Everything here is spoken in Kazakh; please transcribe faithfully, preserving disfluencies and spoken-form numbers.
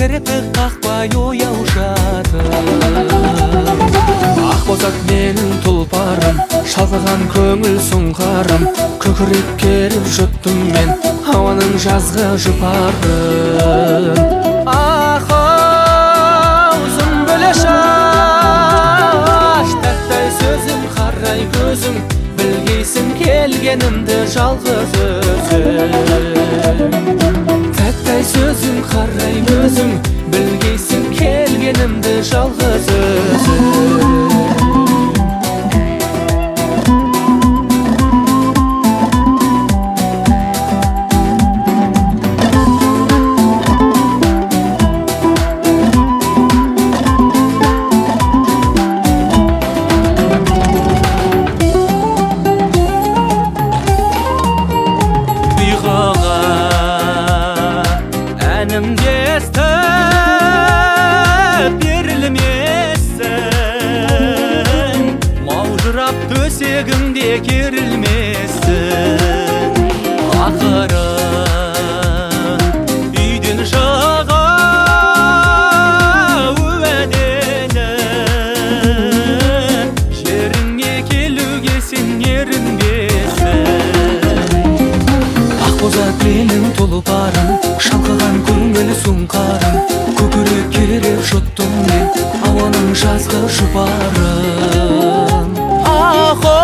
кірпік қақпай ояу жатыр. Ақ бозат менің тұлпарым, шалқыған көңіл сұңқарым, көкірек керіп жұттым мен ауаның жазғы жұпарын. Ақ аузым бөле шаш, тәттай сөзім қарай көзім, білгейсің келгенімді жалғыз өзім. Тәттай сөзім қарай көзім, білгейсің келгенімді жалғыз өзім. Әнімде естіп берілмесін, маужырап төсегіңде керілмесін. Ақыры үйден шығып уәделі, жеріңе келуге сен ерінбесін. Ақ бозат менің тұлпарым, шалқыған көңіл сұңқарым, көкірек керіп жұттым мен ауаның жазғы жұпарын. Ақ